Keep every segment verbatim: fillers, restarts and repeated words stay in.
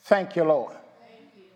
Thank you, Lord. Thank you.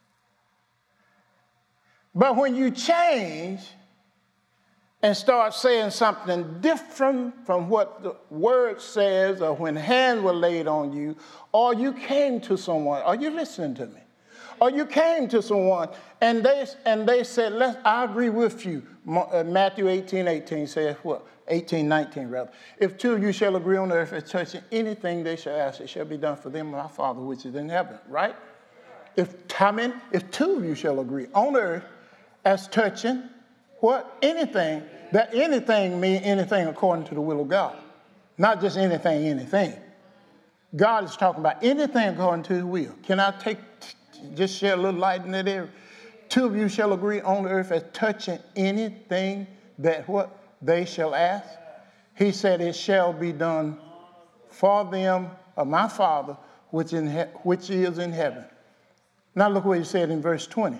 But when you change and start saying something different from what the word says, or when hands were laid on you, or you came to someone, are you listening to me? Or you came to someone and they and they said, Let's, I agree with you. Matthew eighteen eighteen says what? eighteen nineteen rather. If two of you shall agree on earth as touching anything they shall ask, it shall be done for them, my Father which is in heaven, right? If, how many? If two of you shall agree on earth as touching what? Anything. That anything means anything according to the will of God. Not just anything, anything. God is talking about anything according to his will. Can I take, just share a little light in that area? Two of you shall agree on earth as touching anything that what? They shall ask. He said it shall be done for them of my Father which, in he- which is in heaven. Now look what he said in verse twenty.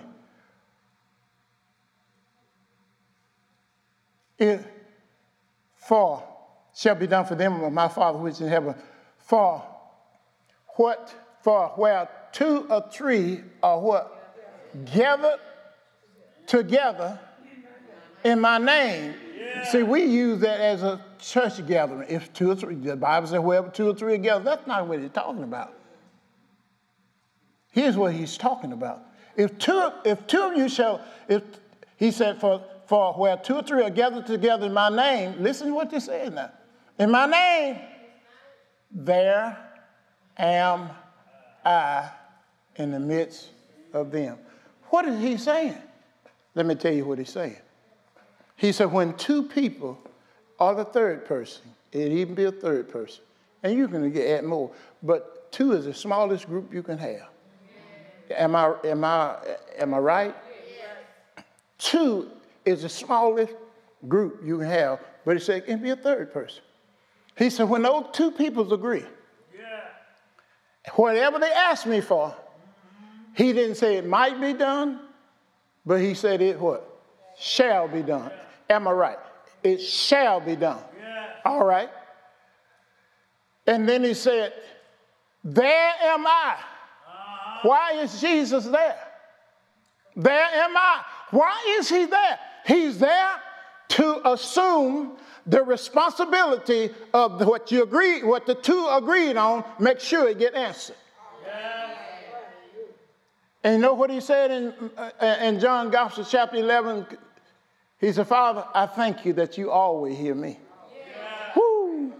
It, for shall be done for them of my Father which is in heaven. For what? For where two or three are what? Gathered together in my name. Yeah. See, we use that as a church gathering. If two or three, the Bible says wherever two or three are gathered, that's not what he's talking about. Here's what he's talking about. If two, if two of you shall, if he said, for, for where two or three are gathered together in my name, listen to what they say now. In my name, there am I in the midst of them. What is he saying? Let me tell you what he's saying. He said when two people are the third person, it'd even be a third person, and you can get add more, but two is the smallest group you can have. Am I, am I, am I right? Two is the smallest group you can have, but he said it can be a third person. He said when those two people agree, whatever they ask me for, he didn't say it might be done, but he said it what? Shall be done. Am I right? It shall be done. Yeah. All right. And then he said, there am I. Uh-huh. Why is Jesus there? There am I. Why is he there? He's there to assume the responsibility of what you agreed, what the two agreed on, make sure it get answered. Yeah. And you know what he said in, uh, in John Gospel chapter eleven? He said, Father, I thank you that you always hear me. Yeah. Woo.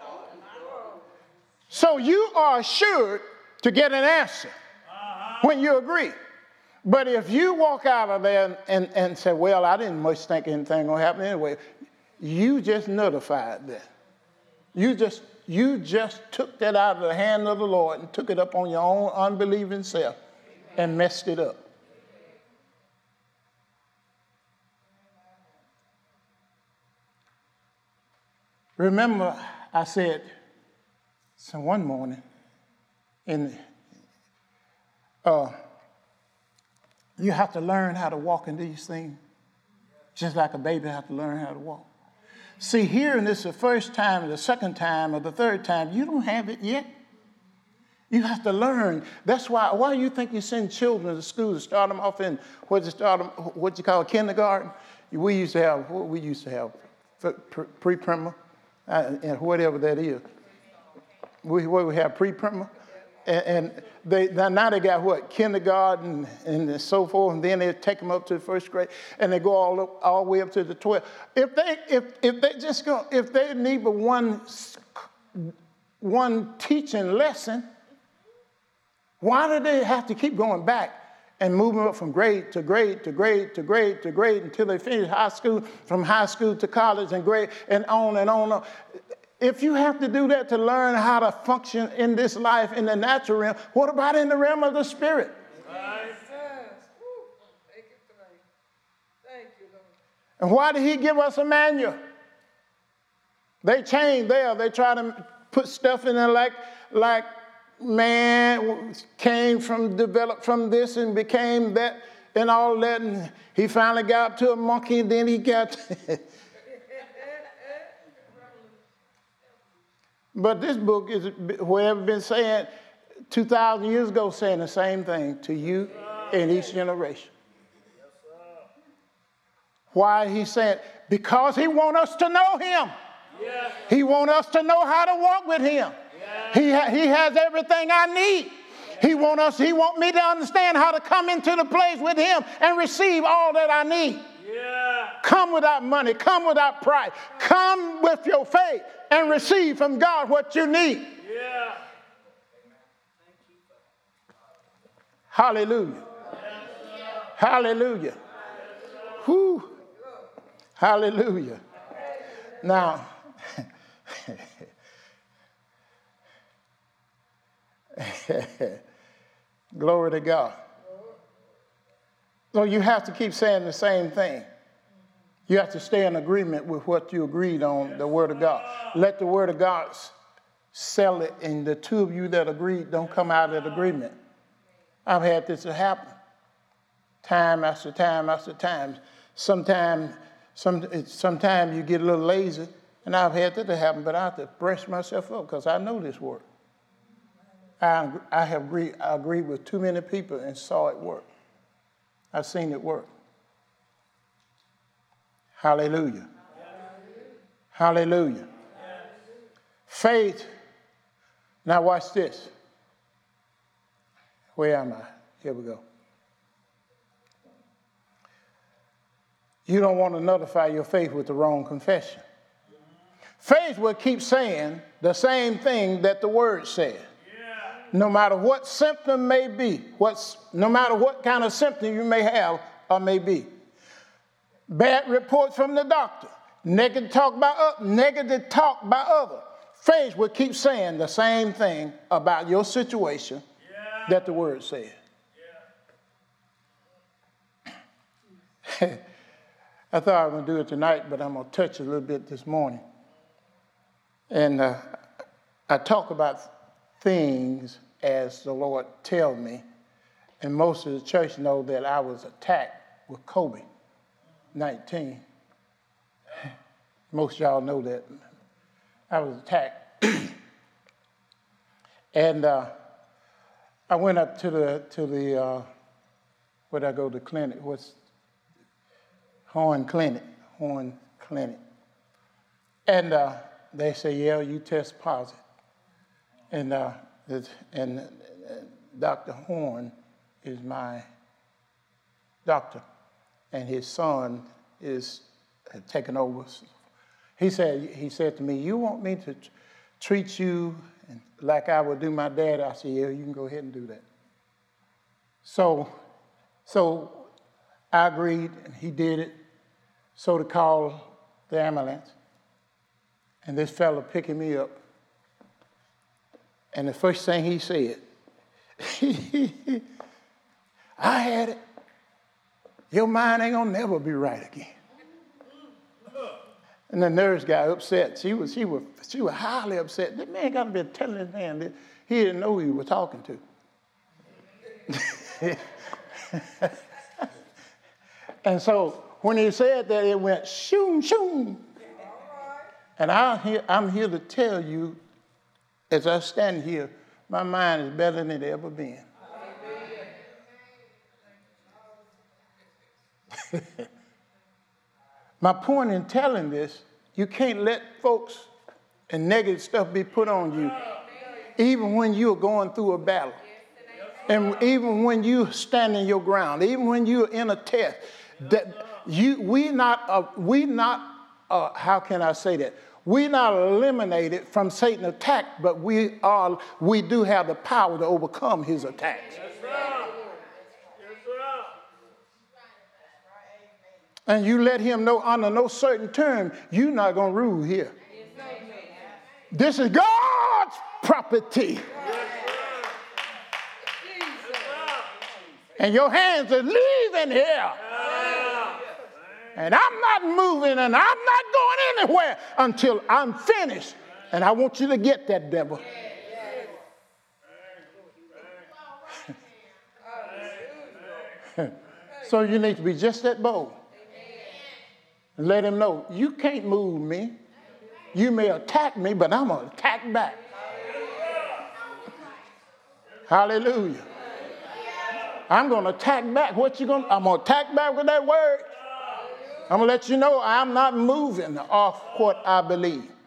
So you are assured to get an answer uh-huh. when you agree. But if you walk out of there and, and, and say, well, I didn't much think anything going to happen anyway, you just nullified that. You just, you just took that out of the hand of the Lord and took it up on your own unbelieving self and messed it up. Remember, I said, so one morning, in, uh, you have to learn how to walk in these things, just like a baby has to learn how to walk. See, hearing this the first time, the second time, or the third time, you don't have it yet. You have to learn. That's why. Why do you think you send children to school to start them off in what you start them, what you call kindergarten? We used to have. What we used to have, pre-primer. Uh, and whatever that is. We, we have pre-primer. And, and they now they got what? Kindergarten and so forth. And then they take them up to the first grade. And they go all up, all the way up to the twelfth. If they, if, if they just go, if they need but one, one teaching lesson, why do they have to keep going back and moving up from grade to grade to grade to grade to grade until they finish high school, from high school to college and grade and on and on and on? If you have to do that to learn how to function in this life in the natural realm, what about in the realm of the spirit? Right. And why did he give us a manual? They change there. They try to put stuff in there like, like, man came from, developed from this and became that and all that. And he finally got up to a monkey and then he got... But this book is, whoever been saying, two thousand years ago saying the same thing to you in each generation. Why he said? Because he wants us to know him. Yes. He wants us to know how to walk with him. Yes. He, ha- he has everything I need. Yes. He want us. He want me to understand how to come into the place with him and receive all that I need. Yeah. Come without money. Come without pride. Come with your faith and receive from God what you need. Yeah. Hallelujah. Yes. Hallelujah. Whew. Hallelujah. Now, glory to God. So you have to keep saying the same thing. You have to stay in agreement with what you agreed on, the Word of God. Let the Word of God sell it, and the two of you that agreed don't come out of agreement. I've had this happen time after time after time. Sometimes Some, sometimes you get a little lazy, and I've had that to happen, but I have to brush myself up because I know this work. I, I have agreed, I agreed with too many people and saw it work. I've seen it work. Hallelujah. Hallelujah. Faith. Now watch this. Where am I? Here we go. You don't want to nullify your faith with the wrong confession. Faith will keep saying the same thing that the Word said. Yeah. No matter what symptom may be, what's, no matter what kind of symptom you may have or may be. Bad reports from the doctor, negative talk by, uh, negative talk by others. Faith will keep saying the same thing about your situation yeah. that the Word said. Yeah. I thought I was going to do it tonight, but I'm going to touch a little bit this morning. And uh, I talk about things as the Lord tells me. And most of the church know that I was attacked with COVID nineteen. Most of y'all know that. I was attacked. and uh, I went up to the, to the uh, where'd I go to the clinic? What's Horn Clinic, Horn Clinic. And uh, they say, yeah, you test positive. And, uh, and uh, Doctor Horn is my doctor, and his son is taking over. He said, he said to me, you want me to t- treat you like I would do my dad? I said, yeah, you can go ahead and do that. So, so I agreed, and he did it. So to call the ambulance, and this fella picking me up, and the first thing he said, I had it. Your mind ain't gonna never be right again. And the nurse got upset. She was, she was, she was highly upset. That man got to be telling this man that he didn't know who he was talking to. And so when he said that, it went shoom, shoom. And I hear, I'm here to tell you, as I stand here, my mind is better than it ever been. My point in telling this, you can't let folks and negative stuff be put on you, even when you're going through a battle. And even when you're standing your ground, even when you're in a test, that you, we not, uh, we not, uh, how can I say that? We not eliminated from Satan's attack, but we are, we do have the power to overcome his attacks. And you let him know under no certain term, you're not going to rule here. This is God's property. And your hands are leaving here. And I'm not moving and I'm not going anywhere until I'm finished. And I want you to get that, devil. So you need to be just that bold. And let him know, you can't move me. You may attack me, but I'm going to attack back. Hallelujah. I'm going to attack back. What you going to? I'm going to attack back with that word. I'm going to let you know I'm not moving off what I believe.